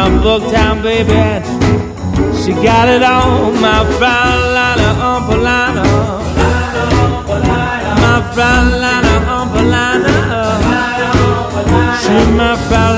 my Booktown baby, and she got it on. My Fraulein Umpalina, my Fraulein Umpalina, she's my Fraulein.